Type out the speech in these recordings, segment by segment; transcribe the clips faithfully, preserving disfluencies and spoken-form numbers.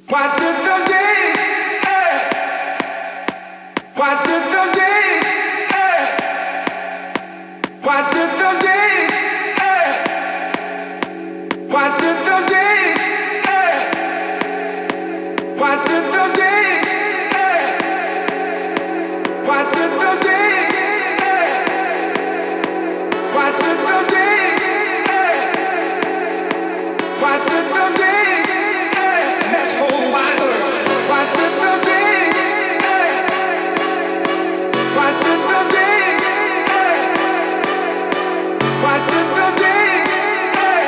What did those days, eh? What did those days, eh? What did those days, eh? What did those days, eh? What did those days, eh? What did those days, eh? What did those days, eh? What did those days, eh? Let's hold wide world. What did those days, eh? What did those days, eh? What did those days, eh?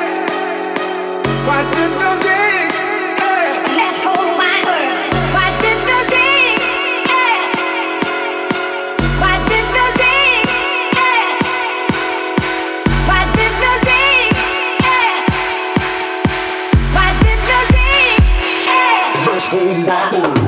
What did those days, eh? Let's hold wide world. What did those days, eh? What did those days, eh? What did those days, eh? What did those days, eh? Let's hold wide world.